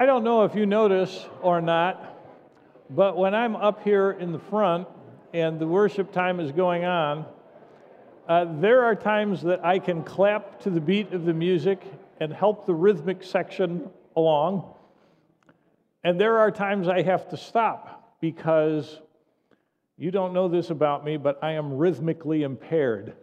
I don't know if you notice or not, but when I'm up here in the front and the worship time is going on, there are times that I can clap to the beat of the music and help the rhythmic section along. And there are times I have to stop because you don't know this about me, but I am rhythmically impaired.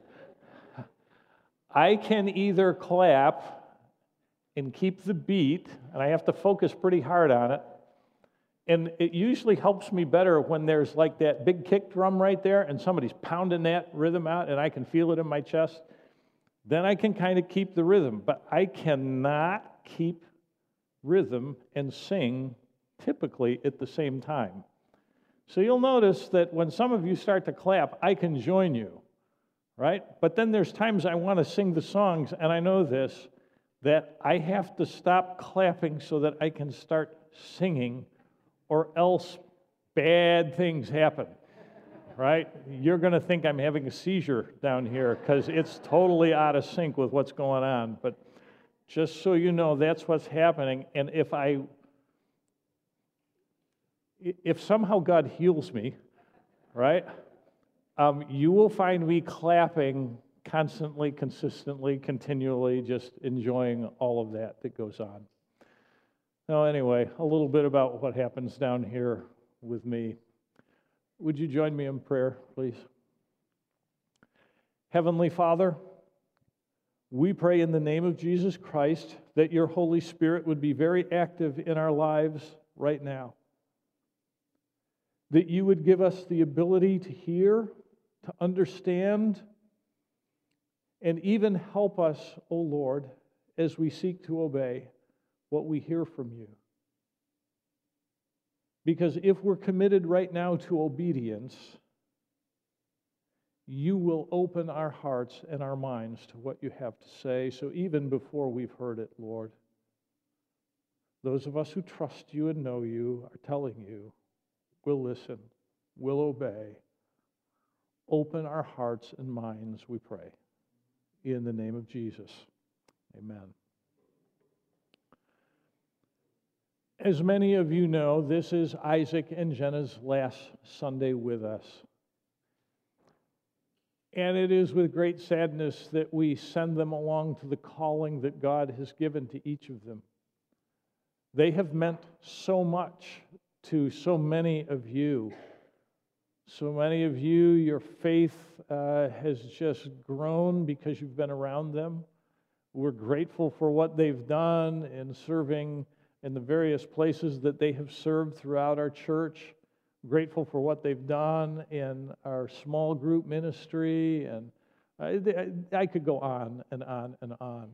I can either clap and keep the beat, and I have to focus pretty hard on it. And it usually helps me better when there's like that big kick drum right there and somebody's pounding that rhythm out and I can feel it in my chest. Then I can kind of keep the rhythm, but I cannot keep rhythm and sing typically at the same time. So you'll notice that when some of you start to clap, I can join you, right? But then there's times I want to sing the songs, and I know this, that I have to stop clapping so that I can start singing, or else bad things happen, right? You're going to think I'm having a seizure down here because it's totally out of sync with what's going on. But just so you know, that's what's happening. And if somehow God heals me, right, you will find me clapping constantly, consistently, continually, just enjoying all of that goes on. Now, anyway, a little bit about what happens down here with me. Would you join me in prayer, please? Heavenly Father, we pray in the name of Jesus Christ that your Holy Spirit would be very active in our lives right now. That you would give us the ability to hear, to understand, and even help us, O Lord, as we seek to obey what we hear from you. Because if we're committed right now to obedience, you will open our hearts and our minds to what you have to say. So even before we've heard it, Lord, those of us who trust you and know you are telling you, we'll listen, we'll obey. Open our hearts and minds, we pray. In the name of Jesus, amen. As many of you know, this is Isaac and Jenna's last Sunday with us. And it is with great sadness that we send them along to the calling that God has given to each of them. They have meant so much to so many of you. So many of you, your faith has just grown because you've been around them. We're grateful for what they've done in serving in the various places that they have served throughout our church. Grateful for what they've done in our small group ministry, and I could go on and on and on.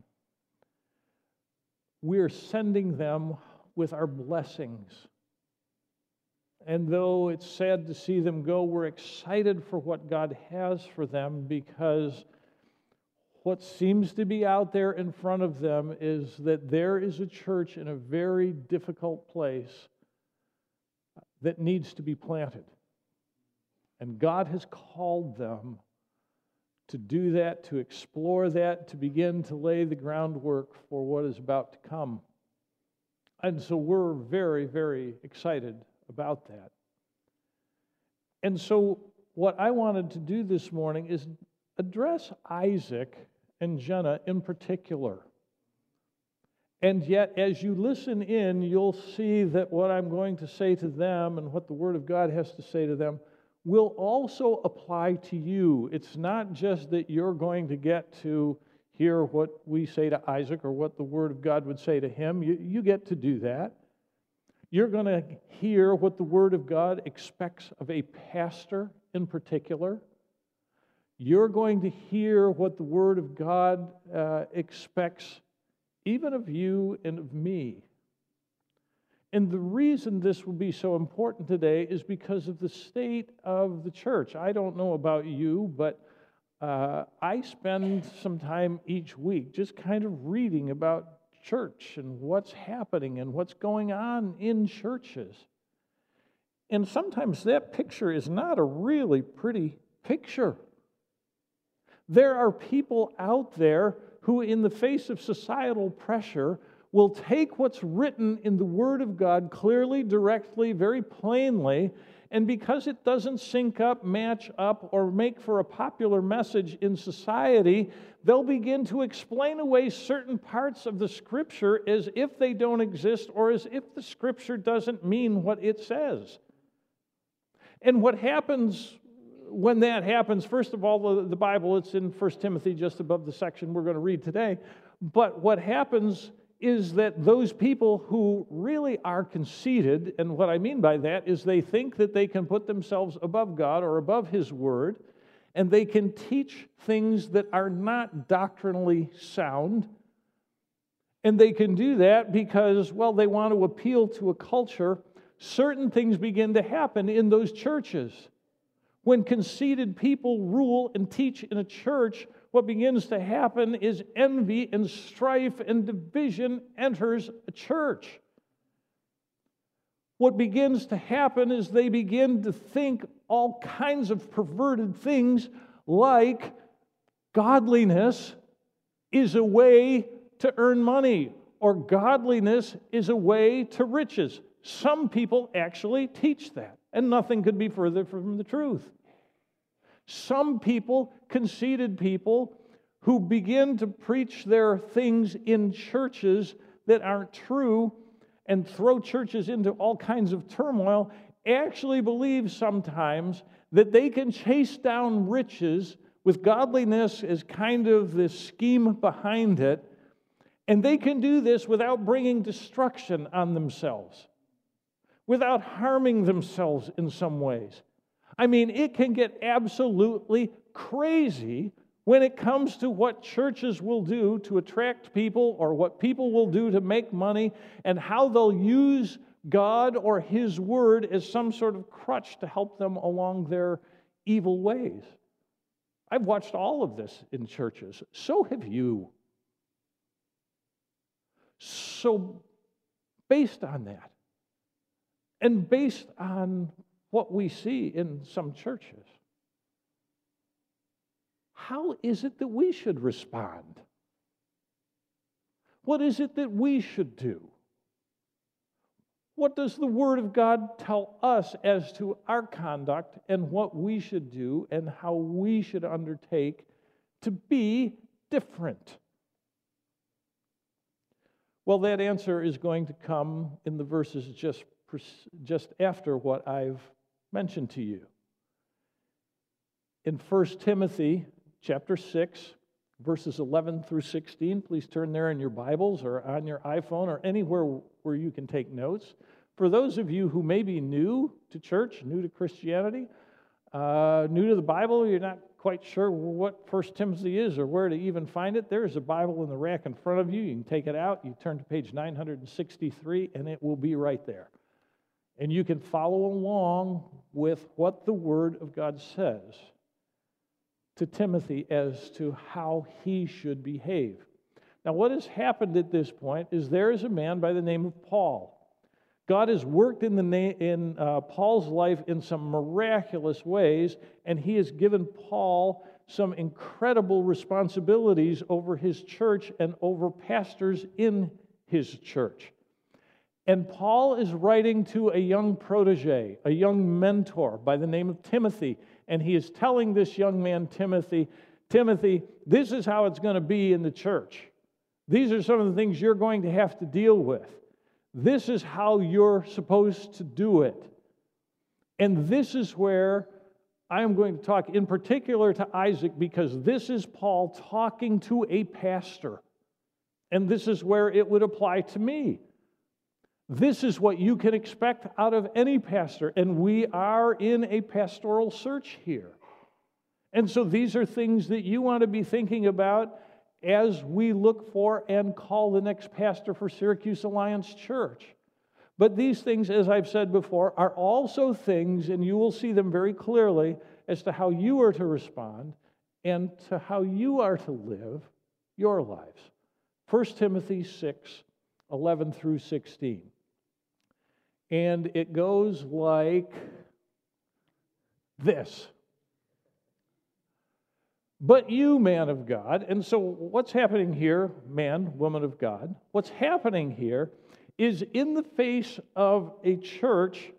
We're sending them with our blessings. And though it's sad to see them go, we're excited for what God has for them, because what seems to be out there in front of them is that there is a church in a very difficult place that needs to be planted. And God has called them to do that, to explore that, to begin to lay the groundwork for what is about to come. And so we're very, very excited about that. And so what I wanted to do this morning is address Isaac and Jenna in particular. And yet, as you listen in, you'll see that what I'm going to say to them and what the Word of God has to say to them will also apply to you. It's not just that you're going to get to hear what we say to Isaac or what the Word of God would say to him. You get to do that. You're going to hear what the Word of God expects of a pastor in particular. You're going to hear what the Word of God expects even of you and of me. And the reason this will be so important today is because of the state of the church. I don't know about you, but I spend some time each week just kind of reading about church and what's happening and what's going on in churches. And sometimes that picture is not a really pretty picture. There are people out there who, in the face of societal pressure, will take what's written in the Word of God clearly, directly, very plainly, and because it doesn't sync up, match up, or make for a popular message in society, they'll begin to explain away certain parts of the Scripture as if they don't exist or as if the Scripture doesn't mean what it says. And what happens when that happens, first of all, the Bible, it's in 1 Timothy, just above the section we're going to read today. But what happens is that those people who really are conceited, and what I mean by that is they think that they can put themselves above God or above His Word, and they can teach things that are not doctrinally sound. And they can do that because, well, they want to appeal to a culture. Certain things begin to happen in those churches. When conceited people rule and teach in a church, what begins to happen is envy and strife and division enters a church. What begins to happen is they begin to think all kinds of perverted things like godliness is a way to earn money or godliness is a way to riches. Some people actually teach that, and nothing could be further from the truth. Some people, conceited people, who begin to preach their things in churches that aren't true and throw churches into all kinds of turmoil, actually believe sometimes that they can chase down riches with godliness as kind of the scheme behind it, and they can do this without bringing destruction on themselves, without harming themselves in some ways. I mean, it can get absolutely crazy when it comes to what churches will do to attract people or what people will do to make money and how they'll use God or His Word as some sort of crutch to help them along their evil ways. I've watched all of this in churches. So have you. So based on that, and based on what we see in some churches, how is it that we should respond? What is it that we should do? What does the Word of God tell us as to our conduct and what we should do and how we should undertake to be different? Well, that answer is going to come in the verses just after what I've mentioned to you. In 1 Timothy chapter 6, verses 11 through 16, please turn there in your Bibles or on your iPhone or anywhere where you can take notes. For those of you who may be new to church, new to Christianity, new to the Bible, you're not quite sure what 1 Timothy is or where to even find it, there's a Bible in the rack in front of you. You can take it out, you turn to page 963, and it will be right there. And you can follow along with what the Word of God says to Timothy as to how he should behave. Now, what has happened at this point is there is a man by the name of Paul. God has worked in Paul's life in some miraculous ways, and He has given Paul some incredible responsibilities over his church and over pastors in his church. And Paul is writing to a young protege, a young mentor by the name of Timothy. And he is telling this young man, Timothy, this is how it's going to be in the church. These are some of the things you're going to have to deal with. This is how you're supposed to do it. And this is where I am going to talk in particular to Isaac, because this is Paul talking to a pastor. And this is where it would apply to me. This is what you can expect out of any pastor, and we are in a pastoral search here. And so these are things that you want to be thinking about as we look for and call the next pastor for Syracuse Alliance Church. But these things, as I've said before, are also things, and you will see them very clearly, as to how you are to respond and to how you are to live your lives. 1 Timothy 6, 11 through 16. And it goes like this. But you, man of God, and so what's happening here, man, woman of God, what's happening here is in the face of a church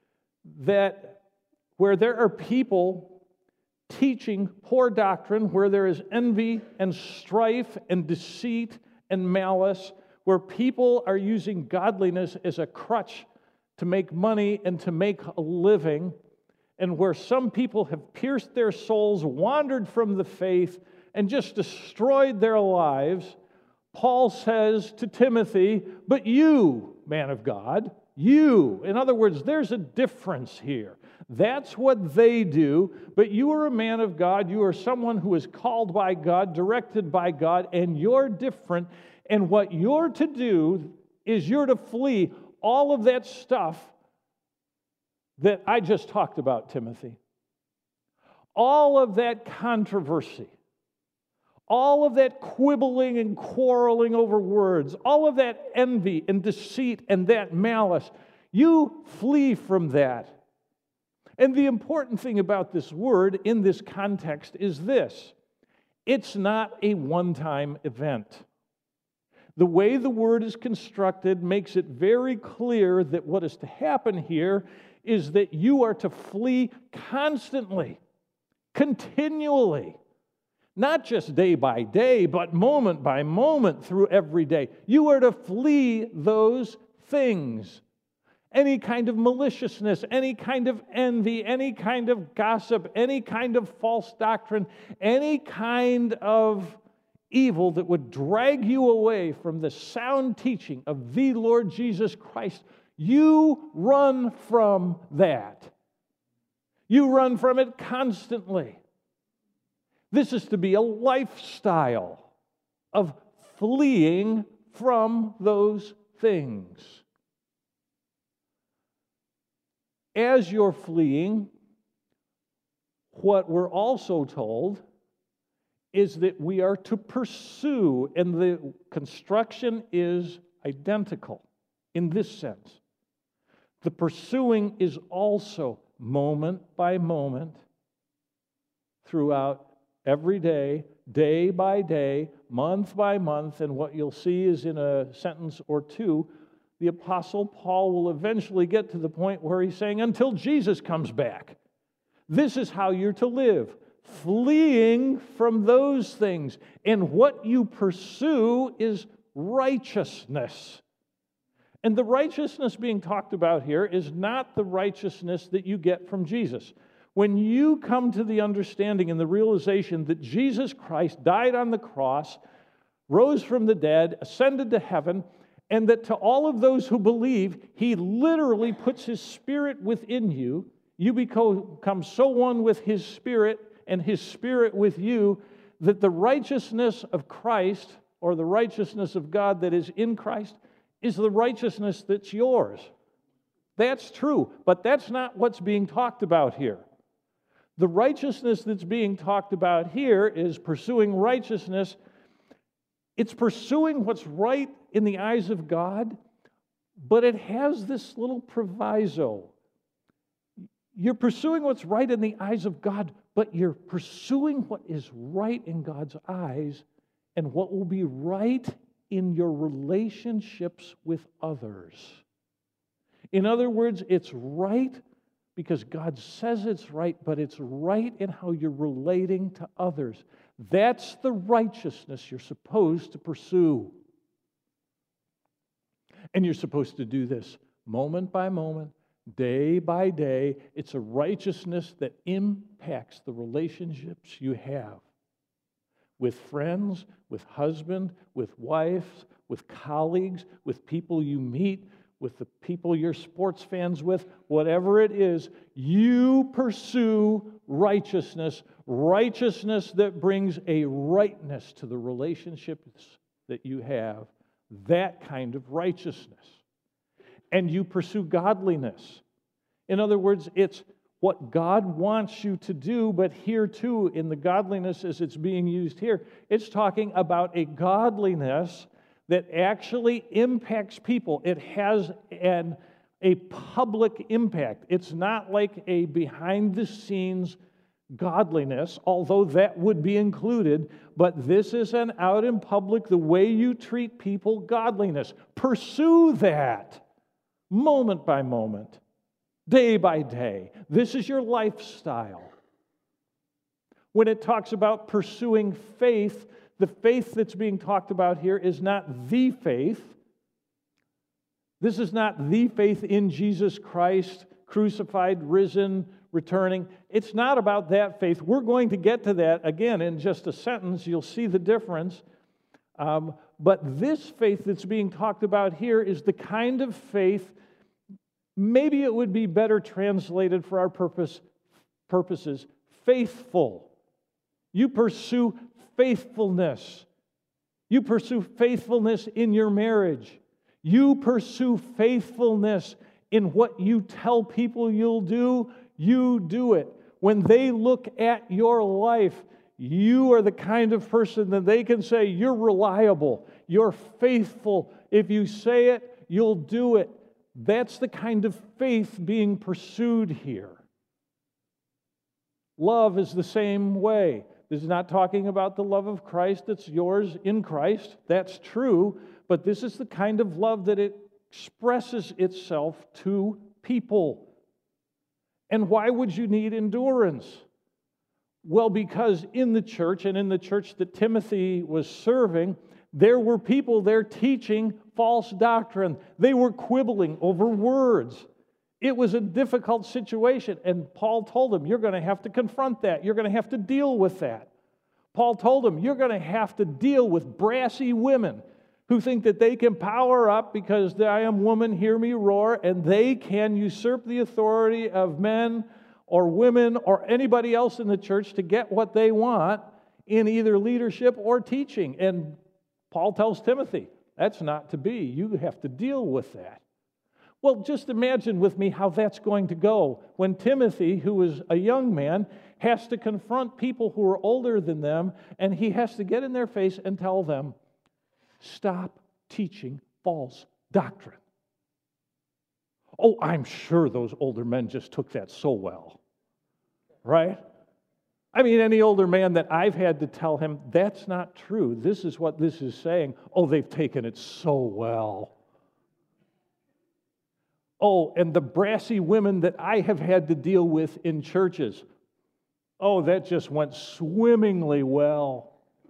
where there are people teaching poor doctrine, where there is envy and strife and deceit and malice, where people are using godliness as a crutch to make money and to make a living, and where some people have pierced their souls, wandered from the faith, and just destroyed their lives, Paul says to Timothy, but you, man of God, you. In other words, there's a difference here. That's what they do, but you are a man of God. You are someone who is called by God, directed by God, and you're different. And what you're to do is you're to flee all of that stuff that I just talked about, Timothy. All of that controversy, all of that quibbling and quarreling over words, all of that envy and deceit and that malice, you flee from that. And the important thing about this word in this context is this: it's not a one-time event. The way the word is constructed makes it very clear that what is to happen here is that you are to flee constantly, continually, not just day by day, but moment by moment through every day. You are to flee those things. Any kind of maliciousness, any kind of envy, any kind of gossip, any kind of false doctrine, any kind of evil that would drag you away from the sound teaching of the Lord Jesus Christ. You run from that. You run from it constantly. This is to be a lifestyle of fleeing from those things. As you're fleeing, what we're also told is that we are to pursue, and the construction is identical in this sense. The pursuing is also moment by moment throughout every day, day by day, month by month, and what you'll see is in a sentence or two, the Apostle Paul will eventually get to the point where he's saying, until Jesus comes back. This is how you're to live, fleeing from those things. And what you pursue is righteousness. And the righteousness being talked about here is not the righteousness that you get from Jesus. When you come to the understanding and the realization that Jesus Christ died on the cross, rose from the dead, ascended to heaven, and that to all of those who believe, He literally puts His Spirit within you. You become so one with His Spirit and His Spirit with you that the righteousness of Christ, or the righteousness of God that is in Christ, is the righteousness that's yours. That's true, but that's not what's being talked about here. The righteousness that's being talked about here is pursuing righteousness. It's pursuing what's right in the eyes of God, but it has this little proviso. You're pursuing what's right in the eyes of God, but you're pursuing what is right in God's eyes and what will be right in your relationships with others. In other words, it's right because God says it's right, but it's right in how you're relating to others. That's the righteousness you're supposed to pursue. And you're supposed to do this moment by moment, day by day. It's a righteousness that impacts the relationships you have with friends, with husband, with wife, with colleagues, with people you meet, with the people you're sports fans with, whatever it is, you pursue righteousness, righteousness that brings a rightness to the relationships that you have, that kind of righteousness. And you pursue godliness. In other words, it's what God wants you to do, but here too, in the godliness as it's being used here, it's talking about a godliness that actually impacts people. It has a public impact. It's not like a behind-the-scenes godliness, although that would be included, but this is an out in public, the way you treat people, godliness. Pursue that moment by moment, day by day. This is your lifestyle. When it talks about pursuing faith, the faith that's being talked about here is not the faith. This is not the faith in Jesus Christ, crucified, risen, returning. It's not about that faith. We're going to get to that again in just a sentence. You'll see the difference. But this faith that's being talked about here is the kind of faith, maybe it would be better translated for our purposes, faithful. You pursue faithfulness. You pursue faithfulness in your marriage. You pursue faithfulness in what you tell people you'll do. You do it. When they look at your life, you are the kind of person that they can say, you're reliable, you're faithful. If you say it, you'll do it. That's the kind of faith being pursued here. Love is the same way. This is not talking about the love of Christ that's yours in Christ. That's true. But this is the kind of love that it expresses itself to people. And why would you need endurance? Well, because in the church, and in the church that Timothy was serving, there were people there teaching false doctrine. They were quibbling over words. It was a difficult situation, and Paul told them, you're going to have to confront that. You're going to have to deal with that. Paul told them, you're going to have to deal with brassy women who think that they can power up because I am woman, hear me roar, and they can usurp the authority of men or women or anybody else in the church to get what they want in either leadership or teaching. And Paul tells Timothy, that's not to be. You have to deal with that. Well, just imagine with me how that's going to go when Timothy, who is a young man, has to confront people who are older than them, and he has to get in their face and tell them, stop teaching false doctrine. Oh, I'm sure those older men just took that so well, right? I mean, any older man that I've had to tell him, that's not true. This is what this is saying. Oh, they've taken it so well. Oh, and the brassy women that I have had to deal with in churches. Oh, that just went swimmingly well.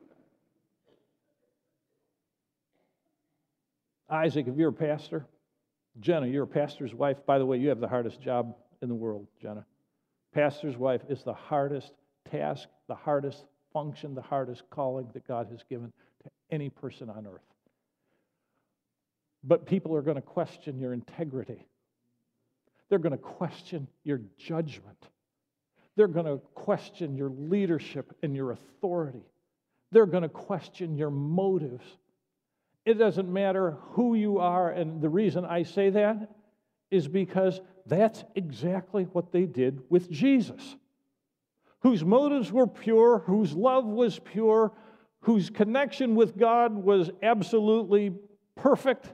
Isaac, if you're a pastor, Jenna, you're a pastor's wife. By the way, you have the hardest job in the world, Jenna. Pastor's wife is the hardest task, the hardest function, the hardest calling that God has given to any person on earth. But people are going to question your integrity. They're going to question your judgment. They're going to question your leadership and your authority. They're going to question your motives. It doesn't matter who you are, and the reason I say that is because that's exactly what they did with Jesus, whose motives were pure, whose love was pure, whose connection with God was absolutely perfect,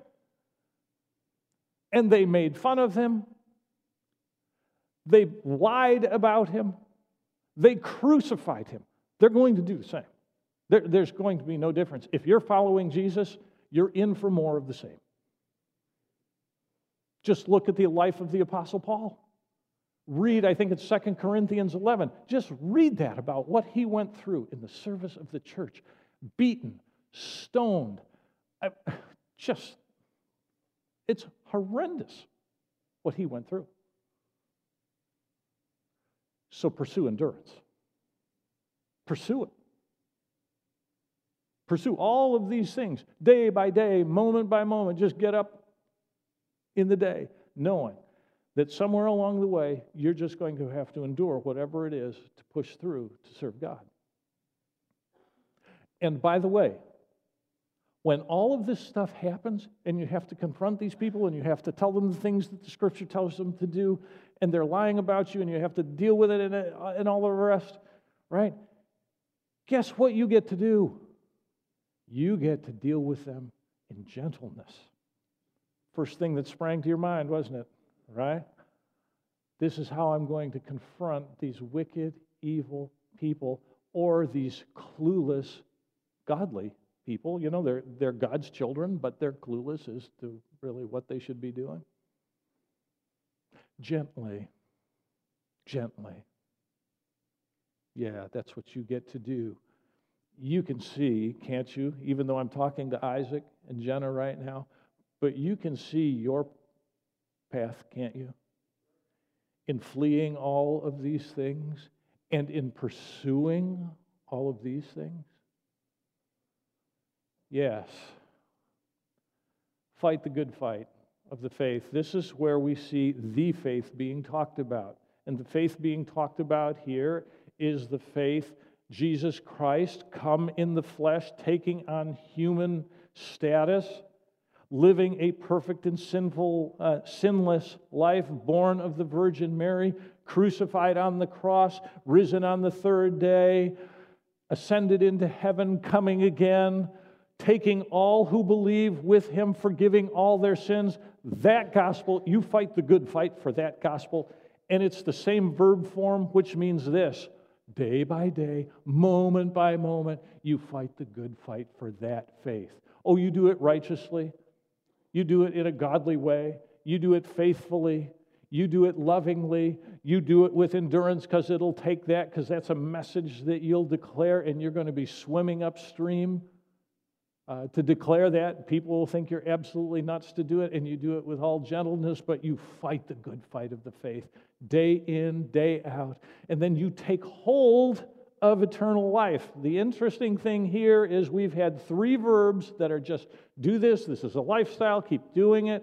and they made fun of him. They lied about him. They crucified him. They're going to do the same. There's going to be no difference. If you're following Jesus, you're in for more of the same. Just look at the life of the Apostle Paul. Read, I think it's 2 Corinthians 11. Just read that about what he went through in the service of the church. Beaten, stoned. It's horrendous what he went through. So pursue endurance. Pursue it. Pursue all of these things, day by day, moment by moment. Just get up in the day, knowing that somewhere along the way, you're just going to have to endure whatever it is to push through to serve God. And by the way, when all of this stuff happens, and you have to confront these people, and you have to tell them the things that the Scripture tells them to do, and they're lying about you, and you have to deal with it and all the rest, right? Guess what you get to do? You get to deal with them in gentleness. First thing that sprang to your mind, wasn't it? Right? This is how I'm going to confront these wicked, evil people or these clueless, godly people. You know, they're God's children, but they're clueless as to really what they should be doing. Gently. Yeah, that's what you get to do. You can see, can't you, even though I'm talking to Isaac and Jenna right now, but you can see your path, can't you? In fleeing all of these things and in pursuing all of these things. Yes. Fight the good fight of the faith. This is where we see the faith being talked about. And the faith being talked about here is the faith Jesus Christ come in the flesh, taking on human status, living a perfect and sinless life, born of the Virgin Mary, crucified on the cross, risen on the third day, ascended into heaven, coming again, taking all who believe with him, forgiving all their sins. That gospel, you fight the good fight for that gospel. And it's the same verb form, which means this: day by day, moment by moment, you fight the good fight for that faith. Oh, you do it righteously. You do it in a godly way. You do it faithfully. You do it lovingly. You do it with endurance, because it'll take that, because that's a message that you'll declare, and you're going to be swimming upstream to declare that. People will think you're absolutely nuts to do it, and you do it with all gentleness, but you fight the good fight of the faith day in, day out. And then you take hold of eternal life. The interesting thing here is we've had three verbs that are just do this. This is a lifestyle. Keep doing it.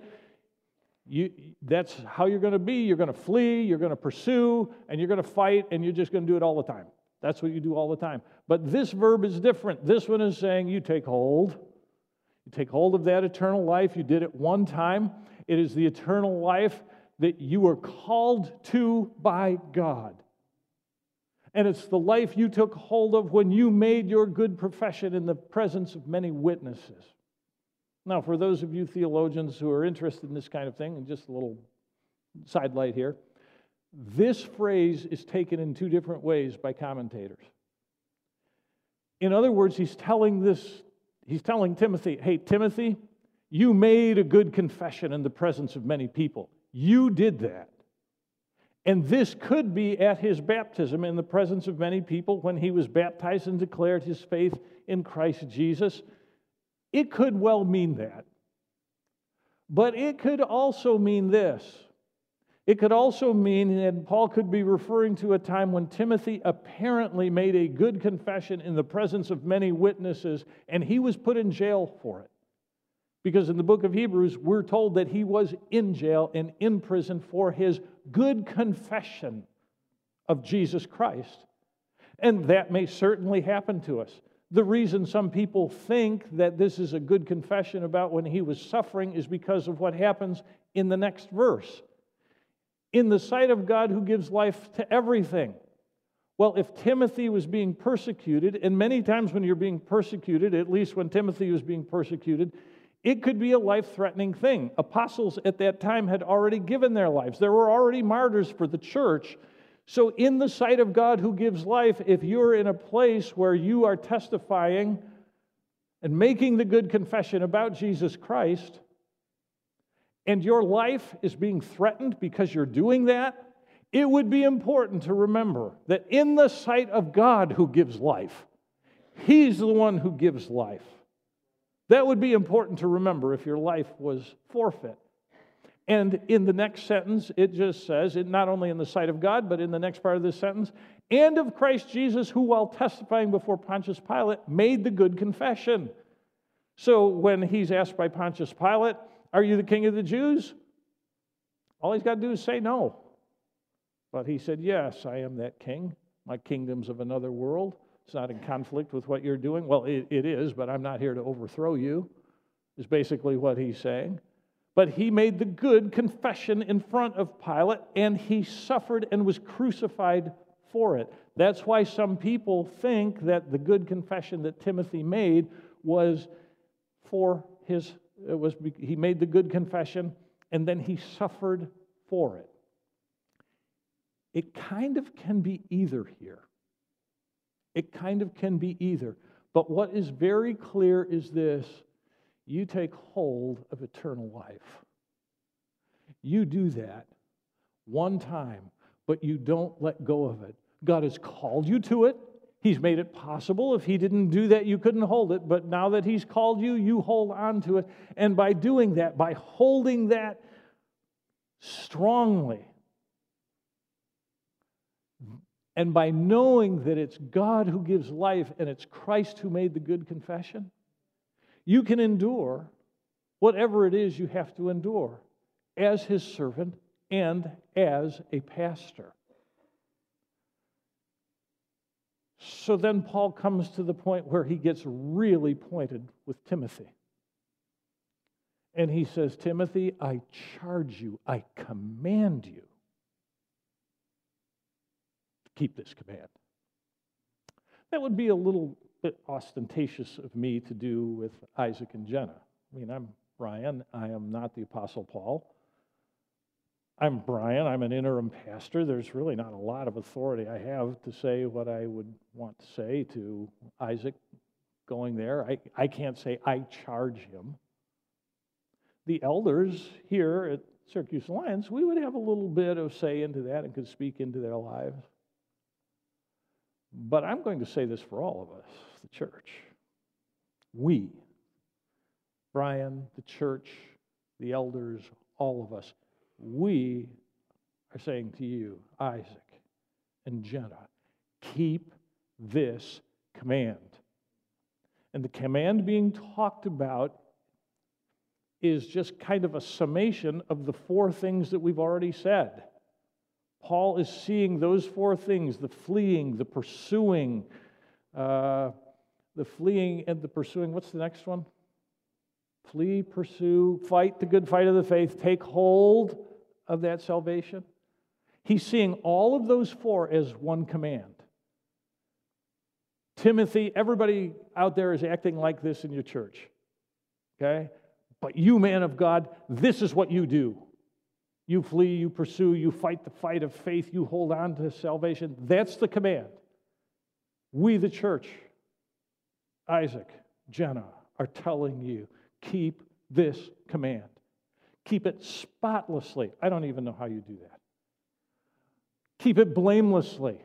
That's how you're going to be. You're going to flee, you're going to pursue, and you're going to fight, and you're just going to do it all the time. That's what you do all the time. But this verb is different. This one is saying you take hold. You take hold of that eternal life. You did it one time. It is the eternal life that you were called to by God. And it's the life you took hold of when you made your good profession in the presence of many witnesses. Now, for those of you theologians who are interested in this kind of thing, and just a little sidelight here, this phrase is taken in two different ways by commentators. In other words, he's telling Timothy, hey, Timothy, you made a good confession in the presence of many people. You did that. And this could be at his baptism in the presence of many people when he was baptized and declared his faith in Christ Jesus. It could well mean that. But it could also mean this. It could also mean, and Paul could be referring to a time when Timothy apparently made a good confession in the presence of many witnesses, and he was put in jail for it. Because in the book of Hebrews, we're told that he was in jail and in prison for his good confession of Jesus Christ. And that may certainly happen to us. The reason some people think that this is a good confession about when he was suffering is because of what happens in the next verse. In the sight of God who gives life to everything. Well, if Timothy was being persecuted, and many times when you're being persecuted, at least when Timothy was being persecuted, it could be a life-threatening thing. Apostles at that time had already given their lives. There were already martyrs for the church. So in the sight of God who gives life, if you're in a place where you are testifying and making the good confession about Jesus Christ, and your life is being threatened because you're doing that, it would be important to remember that in the sight of God who gives life, He's the one who gives life. That would be important to remember if your life was forfeit. And in the next sentence, it just says, not only in the sight of God, but in the next part of this sentence, and of Christ Jesus, who while testifying before Pontius Pilate, made the good confession. So when he's asked by Pontius Pilate, are you the king of the Jews? All he's got to do is say no. But he said, yes, I am that king. My kingdom's of another world. It's not in conflict with what you're doing. Well, it is, but I'm not here to overthrow you, is basically what he's saying. But he made the good confession in front of Pilate, and he suffered and was crucified for it. That's why some people think that the good confession that Timothy made was for he made the good confession, and then he suffered for it. It kind of can be either here. It kind of can be either. But what is very clear is this: you take hold of eternal life. You do that one time, but you don't let go of it. God has called you to it. He's made it possible. If He didn't do that, you couldn't hold it. But now that He's called you, you hold on to it. And by doing that, by holding that strongly, and by knowing that it's God who gives life and it's Christ who made the good confession, you can endure whatever it is you have to endure as His servant and as a pastor. So then Paul comes to the point where he gets really pointed with Timothy. And he says, Timothy, I charge you, I command you to keep this command. That would be a little bit ostentatious of me to do with Isaac and Jenna. I mean, I'm Brian. I am not the Apostle Paul. I'm Brian. I'm an interim pastor. There's really not a lot of authority I have to say what I would want to say to Isaac going there. I can't say I charge him. The elders here at Syracuse Alliance, we would have a little bit of say into that and could speak into their lives. But I'm going to say this for all of us, the church. We, Brian, the church, the elders, all of us, we are saying to you, Isaac and Jenna, keep this command. And the command being talked about is just kind of a summation of the four things that we've already said. Paul is seeing those four things: the fleeing, the pursuing, What's the next one? Flee, pursue, fight the good fight of the faith, take hold of that salvation. He's seeing all of those four as one command. Timothy, everybody out there is acting like this in your church. Okay? But you, man of God, this is what you do. You flee, you pursue, you fight the fight of faith, you hold on to salvation. That's the command. We, the church, Isaac, Jenna, are telling you, keep this command. Keep it spotlessly. I don't even know how you do that. Keep it blamelessly.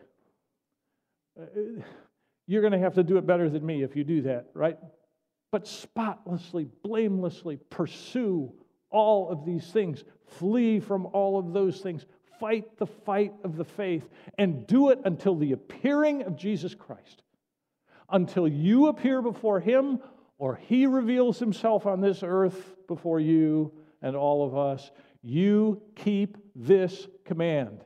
You're going to have to do it better than me if you do that, right? But spotlessly, blamelessly pursue all of these things. Flee from all of those things. Fight the fight of the faith. And do it until the appearing of Jesus Christ. Until you appear before Him, or He reveals Himself on this earth before you and all of us. You keep this command.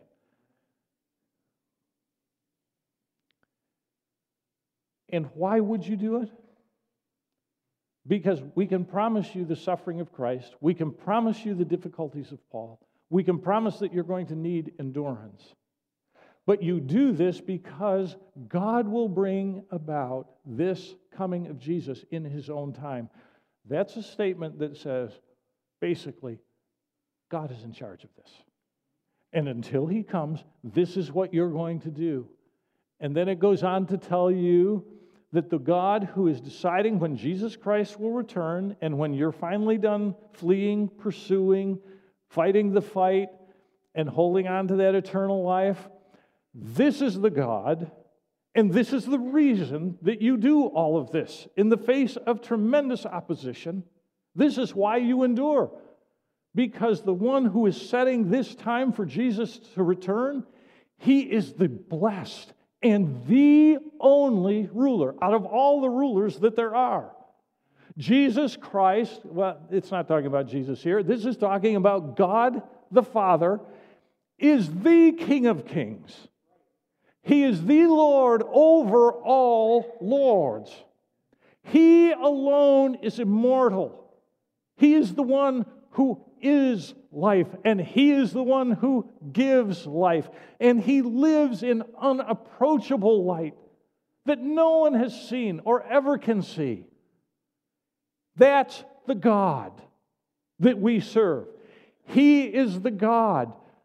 And why would you do it? Because we can promise you the suffering of Christ. We can promise you the difficulties of Paul. We can promise that you're going to need endurance. But you do this because God will bring about this coming of Jesus in His own time. That's a statement that says, basically, God is in charge of this. And until He comes, this is what you're going to do. And then it goes on to tell you that the God who is deciding when Jesus Christ will return and when you're finally done fleeing, pursuing, fighting the fight, and holding on to that eternal life, this is the God, and this is the reason that you do all of this. In the face of tremendous opposition, this is why you endure. Because the one who is setting this time for Jesus to return, He is the blessed and the only ruler out of all the rulers that there are. Jesus Christ, well, it's not talking about Jesus here. This is talking about God the Father is the King of Kings. He is the Lord over all lords. He alone is immortal. He is the one who is life, and He is the one who gives life. And He lives in unapproachable light that no one has seen or ever can see. That's the God that we serve. He is the God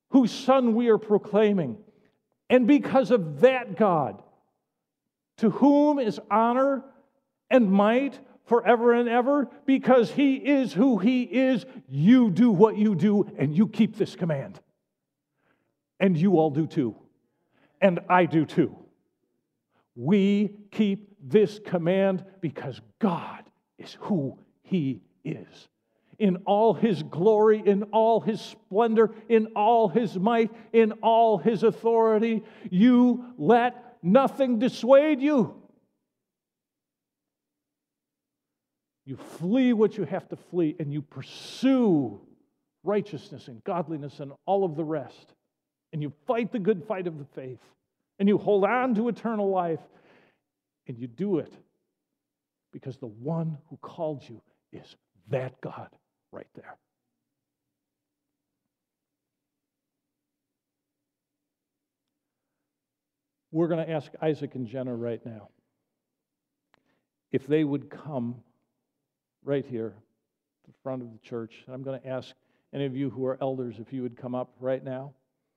whose Son we are proclaiming. And because of that God, to whom is honor and might forever and ever, because He is who He is, you do what you do, and you keep this command. And you all do too. And I do too. We keep this command because God is who He is. In all His glory, in all His splendor, in all His might, in all His authority, you let nothing dissuade you. You flee what you have to flee, and you pursue righteousness and godliness and all of the rest. And you fight the good fight of the faith. And you hold on to eternal life. And you do it because the one who called you is that God right there. We're going to ask Isaac and Jenna right now if they would come right here to the front of the church. And I'm going to ask any of you who are elders if you would come up right now.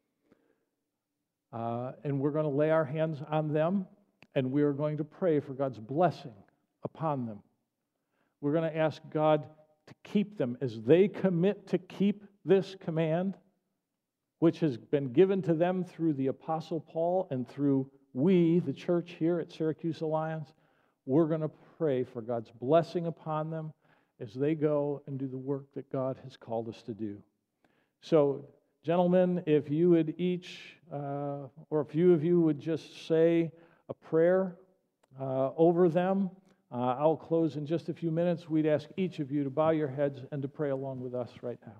And we're going to lay our hands on them, and we are going to pray for God's blessing upon them. We're going to ask God to keep them as they commit to keep this command, which has been given to them through the Apostle Paul and through we, the church here at Syracuse Alliance. We're going to pray for God's blessing upon them as they go and do the work that God has called us to do. So, gentlemen, if you would each, or a few of you would just say a prayer over them. I'll close in just a few minutes. We'd ask each of you to bow your heads and to pray along with us right now.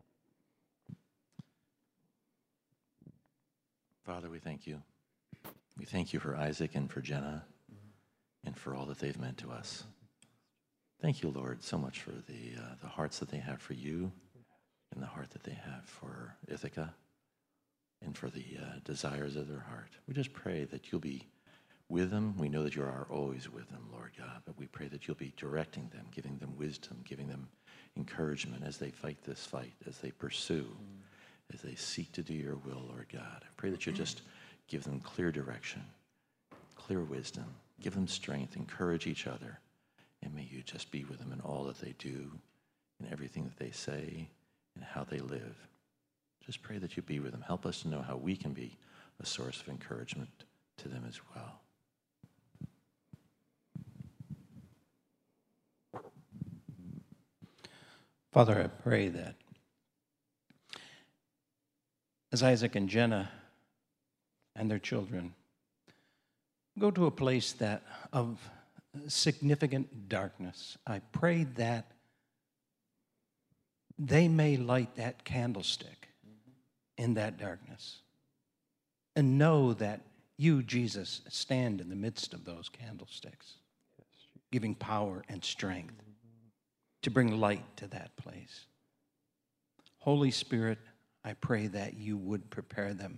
Father, we thank you. We thank you for Isaac and for Jenna and for all that they've meant to us. Thank you, Lord, so much for the hearts that they have for you and the heart that they have for Ithaca and for the desires of their heart. We just pray that you'll be with them. We know that you are always with them, Lord God, but we pray that you'll be directing them, giving them wisdom, giving them encouragement as they fight this fight, as they pursue, as they seek to do your will, Lord God. I pray that you'll just give them clear direction, clear wisdom, give them strength, encourage each other, and may you just be with them in all that they do, in everything that they say, and how they live. Just pray that you be with them. Help us to know how we can be a source of encouragement to them as well. Father, I pray that as Isaac and Jenna and their children go to a place that of significant darkness, I pray that they may light that candlestick in that darkness and know that you, Jesus, stand in the midst of those candlesticks, giving power and strength to bring light to that place. Holy Spirit, I pray that you would prepare them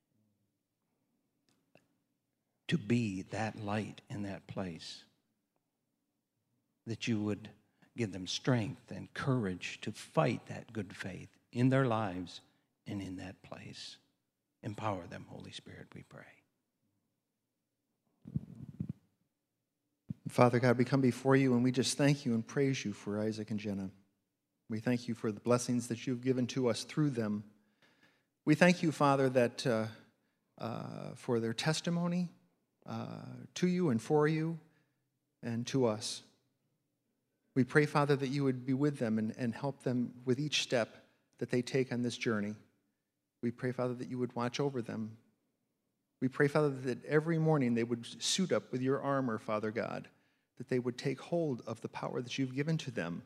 to be that light in that place, that you would give them strength and courage to fight that good faith in their lives and in that place. Empower them, Holy Spirit, we pray. Father God, we come before you and we just thank you and praise you for Isaac and Jenna. We thank you for the blessings that you've given to us through them. We thank you, Father, that for their testimony to you and for you and to us. We pray, Father, that you would be with them and help them with each step that they take on this journey. We pray, Father, that you would watch over them. We pray, Father, that every morning they would suit up with your armor, Father God, that they would take hold of the power that you've given to them.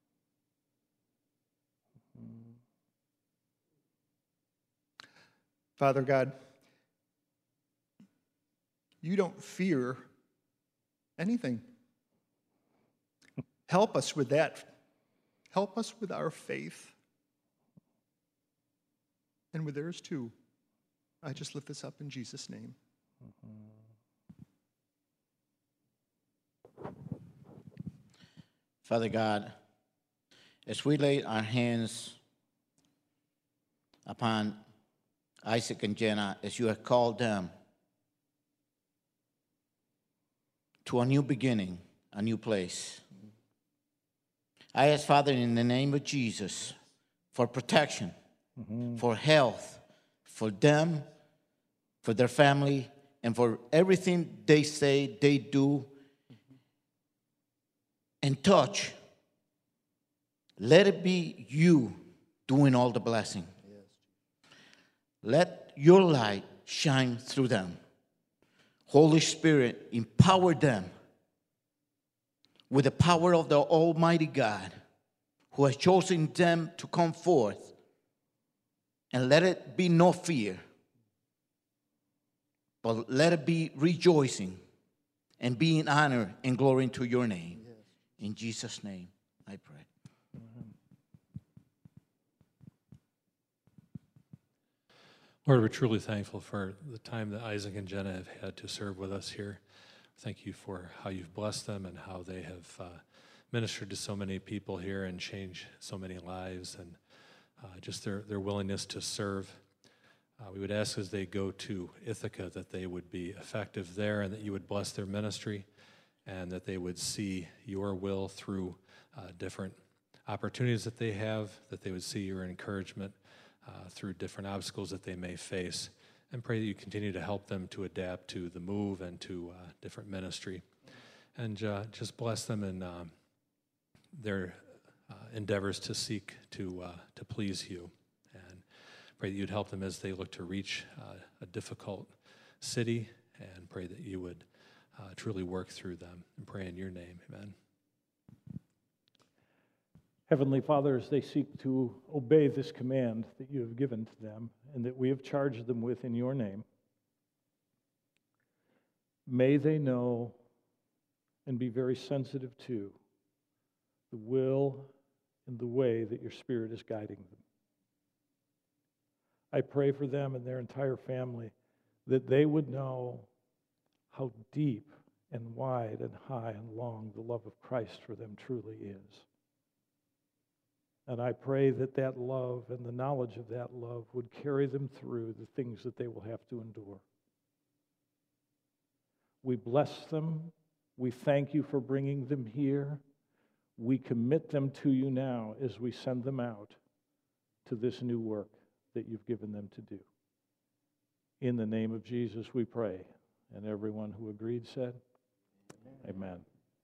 Father God, you don't fear anything. Help us with that. Help us with our faith and with theirs too. I just lift this up in Jesus' name. Father God, as we lay our hands upon Isaac and Jenna, as you have called them to a new beginning, a new place. I ask, Father, in the name of Jesus, for protection, for health, for them, for their family, and for everything they say, they do, and touch. Let it be you doing all the blessing. Let your light shine through them. Holy Spirit, empower them with the power of the Almighty God who has chosen them to come forth. And let it be no fear, but let it be rejoicing and being honor and glory to your name. Yes. In Jesus' name, I pray. Lord, we're truly thankful for the time that Isaac and Jenna have had to serve with us here. Thank you for how you've blessed them and how they have ministered to so many people here and changed so many lives, and just their willingness to serve. We would ask as they go to Ithaca that they would be effective there and that you would bless their ministry and that they would see your will through different opportunities that they have, that they would see your encouragement through different obstacles that they may face, and pray that you continue to help them to adapt to the move and to different ministry. And just bless them in their endeavors to seek to please you. And pray that you'd help them as they look to reach a difficult city, and pray that you would truly work through them. And pray in your name, amen. Heavenly Father, as they seek to obey this command that you have given to them and that we have charged them with in your name, may they know and be very sensitive to the will and the way that your Spirit is guiding them. I pray for them and their entire family that they would know how deep and wide and high and long the love of Christ for them truly is. And I pray that that love and the knowledge of that love would carry them through the things that they will have to endure. We bless them. We thank you for bringing them here. We commit them to you now as we send them out to this new work that you've given them to do. In the name of Jesus we pray. And everyone who agreed said, Amen. Amen.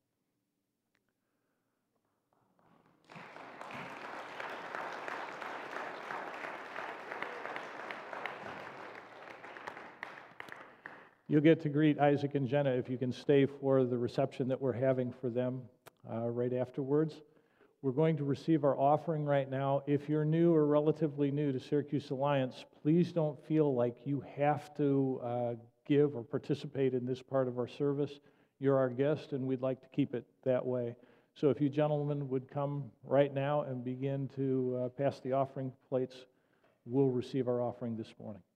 You'll get to greet Isaac and Jenna if you can stay for the reception that we're having for them right afterwards. We're going to receive our offering right now. If you're new or relatively new to Syracuse Alliance, please don't feel like you have to give or participate in this part of our service. You're our guest, and we'd like to keep it that way. So if you gentlemen would come right now and begin to pass the offering plates, we'll receive our offering this morning.